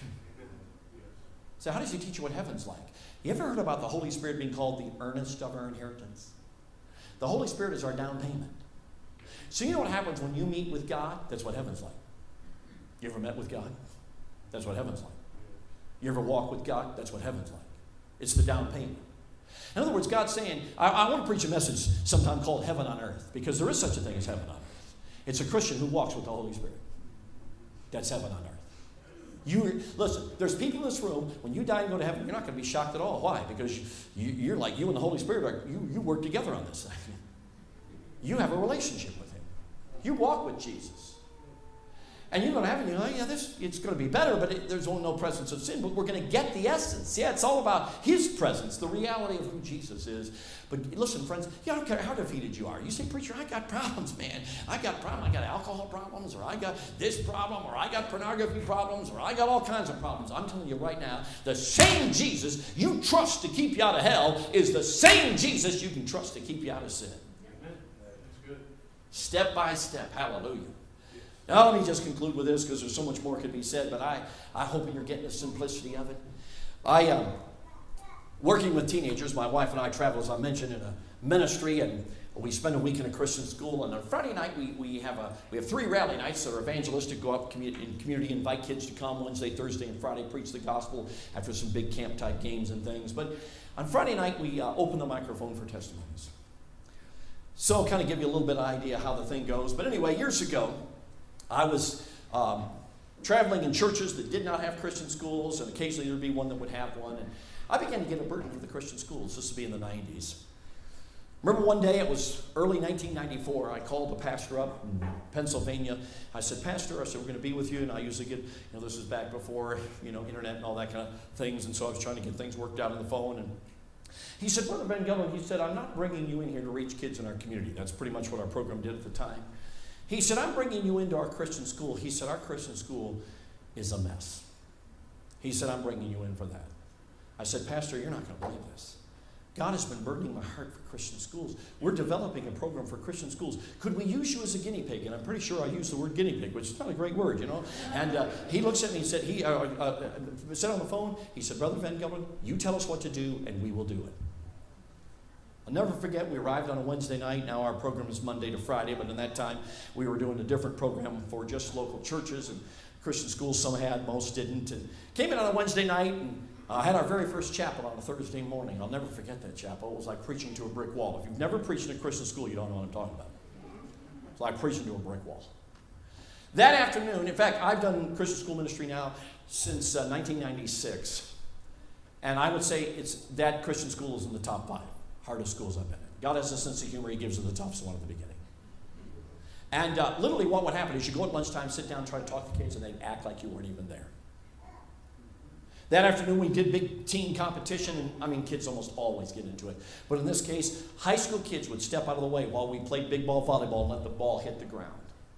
So how does He teach you what heaven's like? You ever heard about the Holy Spirit being called the earnest of our inheritance? The Holy Spirit is our down payment. So you know what happens when you meet with God? That's what heaven's like. You ever met with God? That's what heaven's like. You ever walk with God? That's what heaven's like. It's the down payment. In other words, God's saying, I want to preach a message sometime called Heaven on Earth, because there is such a thing as heaven on earth. It's a Christian who walks with the Holy Spirit. That's heaven on earth. Listen, there's people in this room, when you die and go to heaven, you're not going to be shocked at all. Why? Because you're like, you and the Holy Spirit, you work together on this thing. You have a relationship with Him. You walk with Jesus. And you're going to heaven, you know, yeah, it's going to be better, but there's only no presence of sin, but we're going to get the essence. Yeah, it's all about His presence, the reality of who Jesus is. But listen, friends, I don't care how defeated you are. You say, preacher, I got problems, man. I got problems. I got alcohol problems, or I got this problem, or I got pornography problems, or I got all kinds of problems. I'm telling you right now, the same Jesus you trust to keep you out of hell is the same Jesus you can trust to keep you out of sin. Amen. That's good. Step by step. Hallelujah. Now, let me just conclude with this, because there's so much more could be said, but I hope you're getting the simplicity of it. Working with teenagers, my wife and I travel, as I mentioned, in a ministry, and we spend a week in a Christian school. And on Friday night, we have 3 rally nights that are evangelistic, go up in community, invite kids to come Wednesday, Thursday, and Friday, preach the gospel after some big camp-type games and things. But on Friday night, we open the microphone for testimonies. So I'll kind of give you a little bit of idea how the thing goes. But anyway, years ago, I was traveling in churches that did not have Christian schools, and occasionally there would be one that would have one. And I began to get a burden for the Christian schools. This would be in the 90s. Remember one day, it was early 1994, I called the pastor up in Pennsylvania. I said, Pastor, we're going to be with you. And I usually get, this is back before, internet and all that kind of things. And so I was trying to get things worked out on the phone. And he said, Brother Van Gelder, he said, I'm not bringing you in here to reach kids in our community. That's pretty much what our program did at the time. He said, I'm bringing you into our Christian school. He said, our Christian school is a mess. He said, I'm bringing you in for that. I said, Pastor, you're not going to believe this. God has been burdening my heart for Christian schools. We're developing a program for Christian schools. Could we use you as a guinea pig? And I'm pretty sure I used the word guinea pig, which is not a great word, And he looks at me and said, he said on the phone, he said, Brother Van Gelder, you tell us what to do, and we will do it. I'll never forget, we arrived on a Wednesday night. Now our program is Monday to Friday, but in that time we were doing a different program for just local churches and Christian schools. Some had, most didn't. And came in on a Wednesday night and had our very first chapel on a Thursday morning. I'll never forget that chapel. It was like preaching to a brick wall. If you've never preached in a Christian school, you don't know what I'm talking about. It's like preaching to a brick wall. That afternoon, in fact, I've done Christian school ministry now since 1996. And I would say that Christian school is in the top 5 hardest schools I've been in. God has a sense of humor. He gives you the toughest one at the beginning. And literally what would happen is you go at lunchtime, sit down, try to talk to kids, and they'd act like you weren't even there. That afternoon, we did big teen competition, and kids almost always get into it. But in this case, high school kids would step out of the way while we played big ball volleyball and let the ball hit the ground.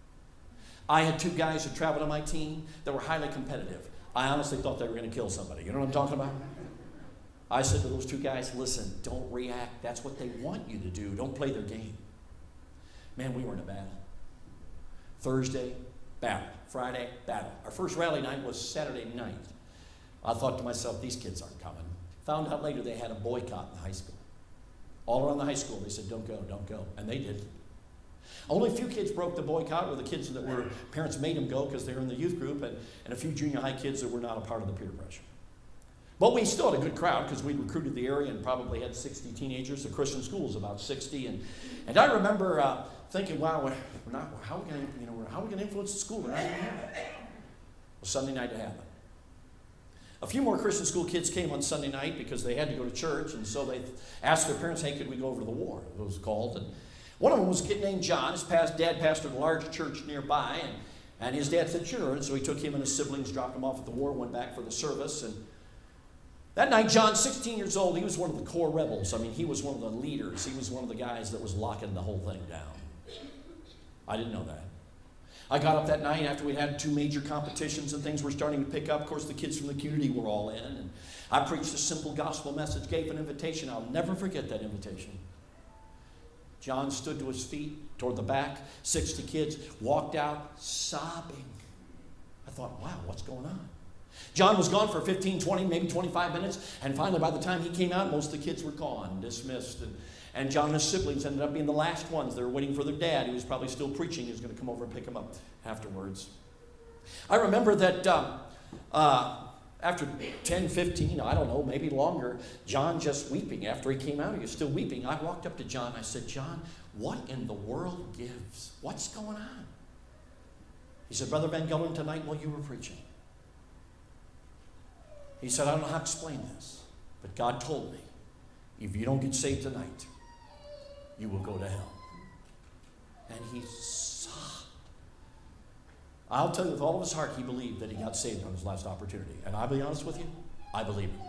I had 2 guys who traveled on my team that were highly competitive. I honestly thought they were going to kill somebody. You know what I'm talking about? I said to those 2 guys, listen, don't react. That's what they want you to do. Don't play their game. Man, we were in a battle. Thursday, battle. Friday, battle. Our first rally night was Saturday night. I thought to myself, these kids aren't coming. Found out later they had a boycott in the high school. All around the high school, they said, don't go, don't go. And they did. Only a few kids broke the boycott, were the kids that were, parents made them go because they were in the youth group, and a few junior high kids that were not a part of the peer pressure. But we still had a good crowd because we recruited the area and probably had 60 teenagers. The Christian school was about 60. And I remember thinking, wow, how are we going to influence the school? We're not even here. Well, Sunday night it happened. A few more Christian school kids came on Sunday night because they had to go to church, and so they asked their parents, hey, could we go over to the war? It was called. And one of them was a kid named John. His dad pastored a large church nearby, and his dad said, sure. And so he took him and his siblings, dropped them off at the war, went back for the service. And that night, John, 16 years old, he was one of the core rebels. He was one of the leaders. He was one of the guys that was locking the whole thing down. I didn't know that. I got up that night after we'd had 2 major competitions and things were starting to pick up. Of course, the kids from the community were all in. And I preached a simple gospel message, gave an invitation. I'll never forget that invitation. John stood to his feet toward the back. 60 kids walked out sobbing. I thought, wow, what's going on? John was gone for 15, 20, maybe 25 minutes. And finally, by the time he came out, most of the kids were gone, dismissed. And John and his siblings ended up being the last ones. They were waiting for their dad, who was probably still preaching. He was going to come over and pick them up afterwards. I remember that after 10, 15, I don't know, maybe longer, John just weeping. After he came out, he was still weeping. I walked up to John. I said, John, what in the world gives? What's going on? He said, Brother Van Gullen, tonight while you were preaching, he said, I don't know how to explain this, but God told me, if you don't get saved tonight, you will go to hell. And he sobbed. I'll tell you, with all of his heart, he believed that he got saved on his last opportunity. And I'll be honest with you, I believe it.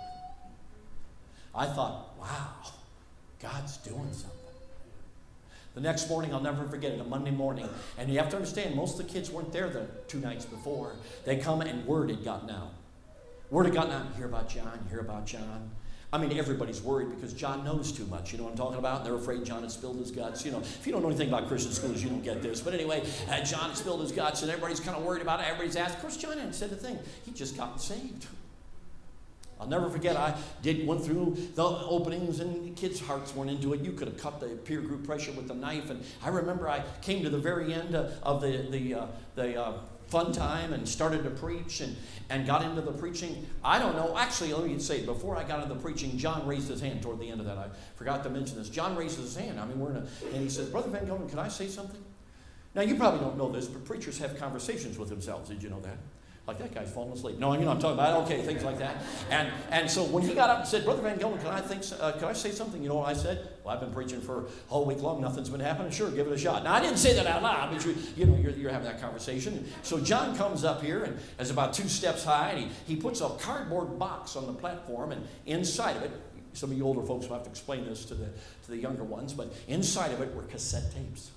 I thought, wow, God's doing something. The next morning, I'll never forget it, a Monday morning. And you have to understand, most of the kids weren't there the 2 nights before. They come and word had gotten out. Word had gotten out, you hear about John, you hear about John. Everybody's worried because John knows too much. You know what I'm talking about? And they're afraid John had spilled his guts. If you don't know anything about Christian schools, you don't get this. But anyway, John had spilled his guts, and everybody's kind of worried about it. Everybody's asked. Of course, John hadn't said a thing. He just gotten saved. I'll never forget, went through the openings, and kids' hearts weren't into it. You could have cut the peer group pressure with a knife. And I remember I came to the very end of the fun time and started to preach and got into the preaching. I don't know. Actually, let me say, before I got into the preaching, John raised his hand toward the end of that. I forgot to mention this. John raises his hand. And he says, Brother Van Gullen, can I say something? Now, you probably don't know this, but preachers have conversations with themselves. Did you know that? Like, that guy's falling asleep. No, you know what I'm talking about. Okay, things like that. And so when he got up and said, Brother Van Gullen, can I say something? You know what I said? Well, I've been preaching for a whole week long. Nothing's been happening. Sure, give it a shot. Now, I didn't say that out loud, but you're having that conversation. So John comes up here and is about 2 steps high, and he puts a cardboard box on the platform, and inside of it, some of you older folks will have to explain this to the younger ones, but inside of it were cassette tapes.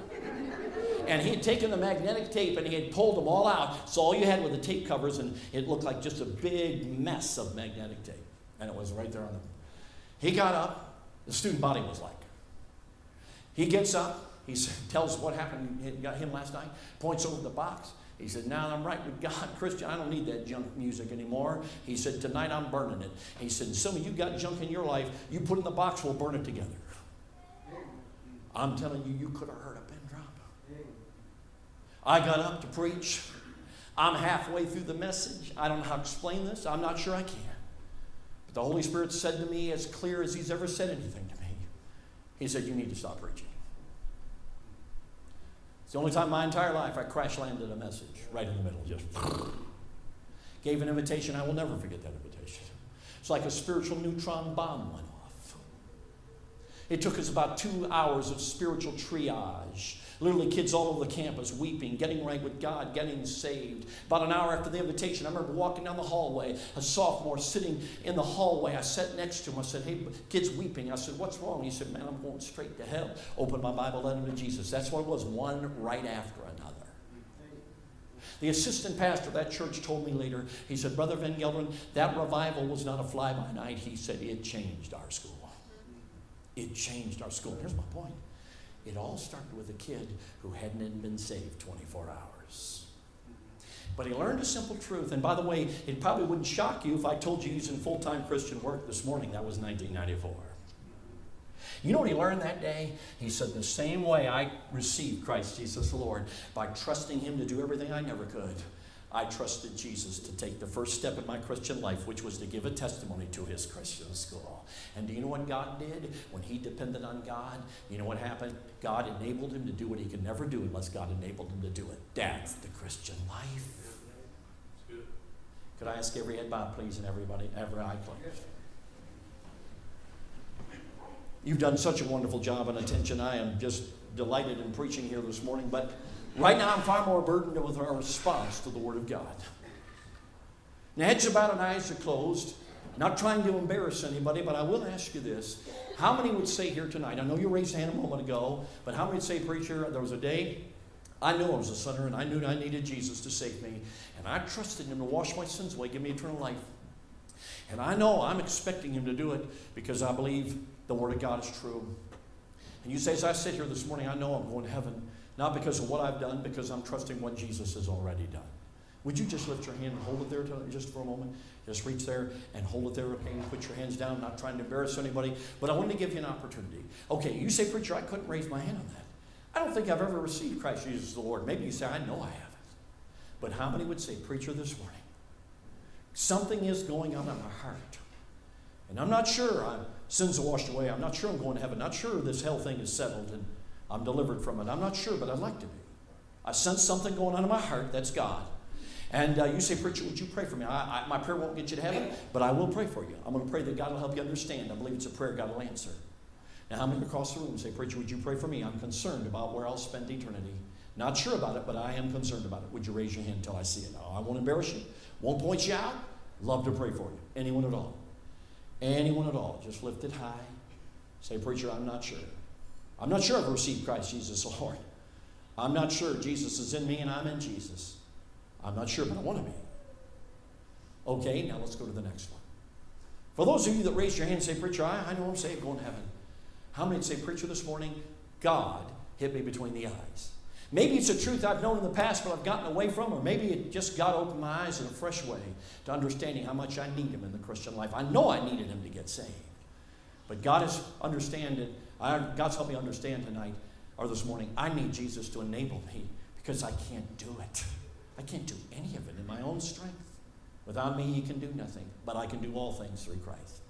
And he had taken the magnetic tape and he had pulled them all out. So all you had were the tape covers, and it looked like just a big mess of magnetic tape. And it was right there on them. He got up. The student body was like. He gets up. He tells what happened to him last night. Points over the box. He said, now I'm right with God, Christian. I don't need that junk music anymore. He said, tonight I'm burning it. He said, some of you got junk in your life. You put it in the box, we'll burn it together. I'm telling you, you could have heard a pin drop. I got up to preach. I'm halfway through the message. I don't know how to explain this. I'm not sure I can. But the Holy Spirit said to me as clear as he's ever said anything to me. He said, you need to stop preaching. It's the only time in my entire life I crash landed a message right in the middle. Just gave an invitation. I will never forget that invitation. It's like a spiritual neutron bomb went off. It took us about 2 hours of spiritual triage. Literally kids all over the campus weeping, getting right with God, getting saved. About an hour after the invitation, I remember walking down the hallway, a sophomore sitting in the hallway. I sat next to him. I said, hey, kids weeping. I said, what's wrong? He said, man, I'm going straight to hell. Opened my Bible, led him to Jesus. That's what it was, one right after another. The assistant pastor of that church told me later, he said, Brother Van Gelderen, that revival was not a fly-by-night. He said, it changed our school. It changed our school. Here's my point. It all started with a kid who hadn't even been saved 24 hours. But he learned a simple truth. And by the way, it probably wouldn't shock you if I told you he's in full-time Christian work this morning. That was 1994. You know what he learned that day? He said, the same way I received Christ Jesus the Lord, by trusting him to do everything I never could, I trusted Jesus to take the first step in my Christian life, which was to give a testimony to his Christian school. And do you know what God did? When he depended on God, you know what happened? God enabled him to do what he could never do unless God enabled him to do it. That's the Christian life. Could I ask every head bowed, please, and every eye closed? You've done such a wonderful job on attention. I am just delighted in preaching here this morning, but right now I'm far more burdened with our response to the Word of God. Now, heads are bowed and eyes are closed. Not trying to embarrass anybody, but I will ask you this. How many would say here tonight, I know you raised a hand a moment ago, but how many would say, preacher, there was a day I knew I was a sinner and I knew I needed Jesus to save me, and I trusted him to wash my sins away, give me eternal life. And I know I'm expecting him to do it because I believe the Word of God is true. And you say, as I sit here this morning, I know I'm going to heaven, not because of what I've done, because I'm trusting what Jesus has already done. Would you just lift your hand and hold it there just for a moment? Just reach there and hold it there, okay? Put your hands down, not trying to embarrass anybody, but I wanted to give you an opportunity. Okay, you say, preacher, I couldn't raise my hand on that. I don't think I've ever received Christ Jesus as the Lord. Maybe you say, I know I haven't. But how many would say, preacher, this morning, something is going on in my heart, and I'm not sure sins are washed away. I'm not sure I'm going to heaven. Not sure this hell thing is settled and I'm delivered from it. I'm not sure, but I'd like to be. I sense something going on in my heart. That's God. And you say, preacher, would you pray for me? My prayer won't get you to heaven, but I will pray for you. I'm going to pray that God will help you understand. I believe it's a prayer God will answer. Now, how many across the room say, preacher, would you pray for me? I'm concerned about where I'll spend eternity. Not sure about it, but I am concerned about it. Would you raise your hand until I see it? No, I won't embarrass you. Won't point you out. Love to pray for you. Anyone at all. Anyone at all. Just lift it high. Say, preacher, I'm not sure. I'm not sure I've received Christ Jesus, Lord. I'm not sure Jesus is in me and I'm in Jesus. I'm not sure, but I want to be. Okay, now let's go to the next one. For those of you that raise your hand and say, preacher, I know I'm saved, going to heaven. How many say, preacher, this morning, God hit me between the eyes? Maybe it's a truth I've known in the past, but I've gotten away from, or maybe it just God opened my eyes in a fresh way to understanding how much I need him in the Christian life. I know I needed him to get saved. But God has God's helped me understand tonight, or this morning, I need Jesus to enable me because I can't do it. I can't do any of it in my own strength. Without me, he can do nothing, but I can do all things through Christ.